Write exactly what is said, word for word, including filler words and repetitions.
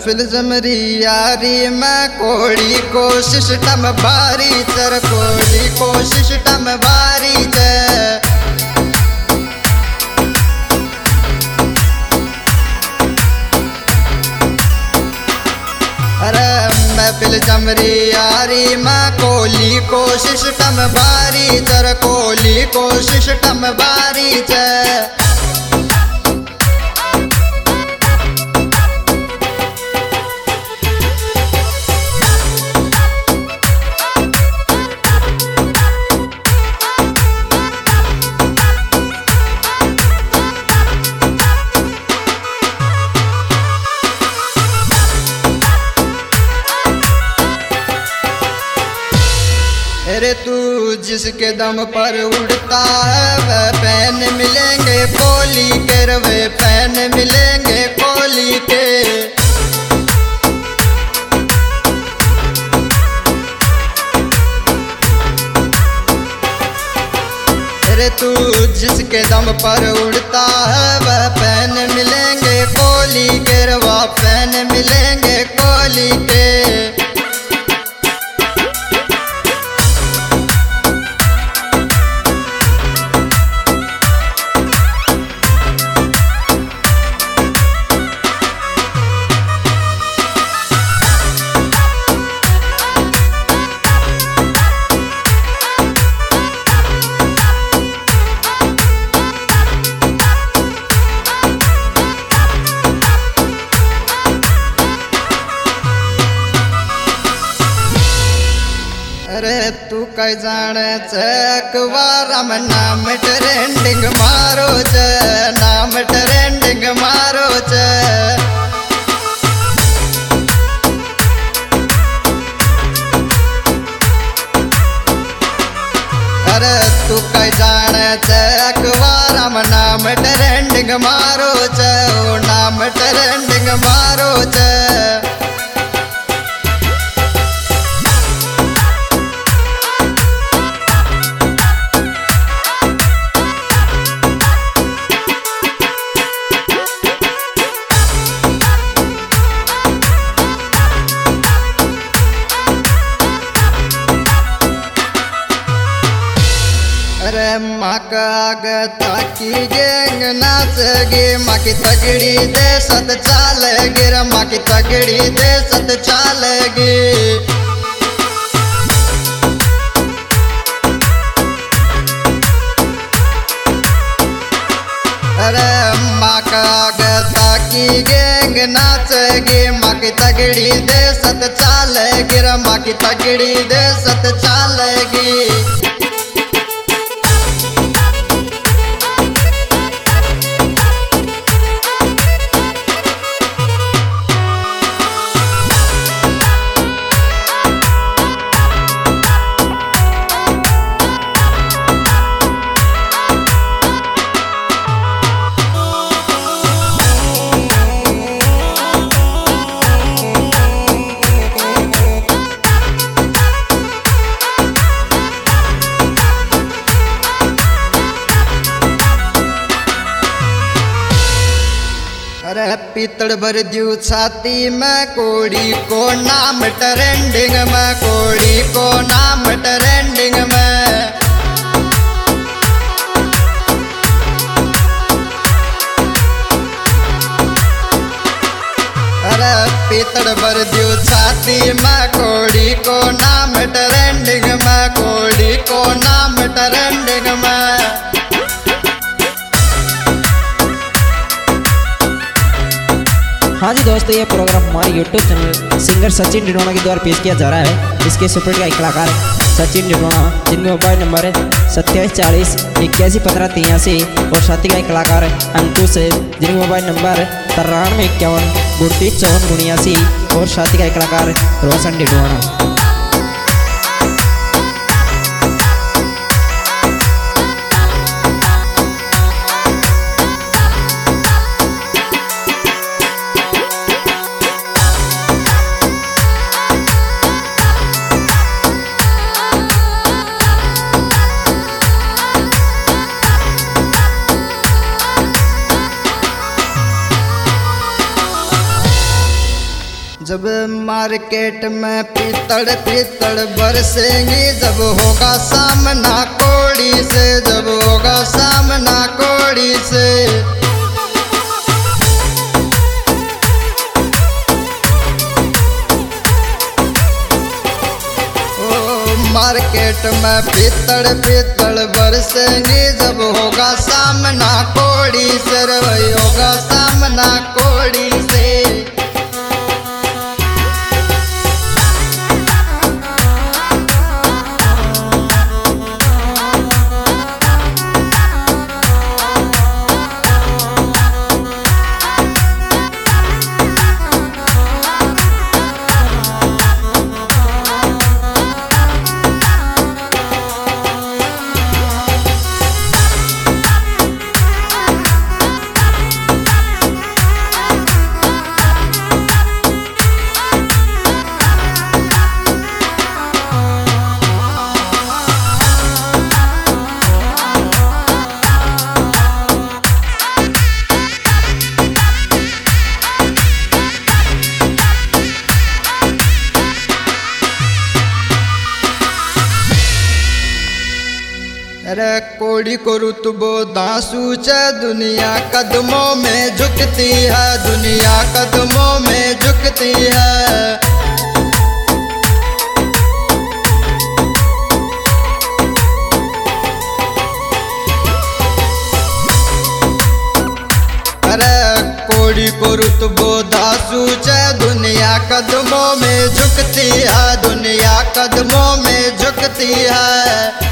महफिल जमरी यारी में कोड़ी को सिस्टम भारी चर कोड़ी को सिस्टम भारी च अरे महफिल जमरी यारी में कोली को सिस्टम भारी चर कोली को सिस्टम भारी च अरे तू जिसके दम पर उड़ता है वह फैन मिलेंगे कोली के वे फैन मिलेंगे कोली के अरे तू जिसके दम पर उड़ता है वह फैन मिलेंगे कोली के वह फैन मिलेंगे कोली के अरे तू कई जाने चकवारम नाम ट्रेंडिंग मारो च नाम ट्रेंडिंग मारो च अरे तू कई जाने चकवारम नाम ट्रेंडिंग मारो च नाम ट्रेंडिंग मारो च अरे माँ का आगता की गैंग नाचगी माँ की तगड़ी दे सत चालेगी रे माँ की तगड़ी दे सत चालेगी अरे माँ का आगता की गैंग नाचगी माँ की तगड़ी दे सत चालेगी रे माँ की तगड़ी दे सत चालेगी अरे पीतड़ भर दियो छाती में कोड़ी को नाम ट्रेंडिंग में कोड़ी को नाम ट्रेंडिंग में अरे पीतड़ भर दियो छाती में कोड़ी को नाम ट्रेंडिंग में कोड़ी को नाम ट्रेंडिंग में हाँ जी दोस्तों, ये प्रोग्राम हमारे YouTube channel singer Sachin Didona के द्वारा पेश किया जा रहा है। इसके सुपरहिट का कलाकार सचिन डिडोना, जिनके मोबाइल नंबर है सत्ताईस चालीस इक्यासी पंद्रह तिरासी और साथी का कलाकार अंकुश है, जिनके मोबाइल नंबर तिरानवे इक्यावन उनतीस चौवन उन्यासी और साथी का कलाकार रोशन डिडोना। जब मार्केट में पीतड़ पीतड़ बरसेंगी, जब होगा सामना कोड़ी से, जब होगा सामना कोड़ी से। मार्केट में पीतड़ पीतड़ बरसेंगी, जब होगा सामना कोड़ी से, वही होगा सामना कोड़ी से। अरे कोड़ी को रुतबो दांसू च, दुनिया कदमों में झुकती है, दुनिया कदमों में झुकती है। अरे कोड़ी को रुतबो दांसू च, दुनिया कदमों में झुकती है, दुनिया कदमों में झुकती है।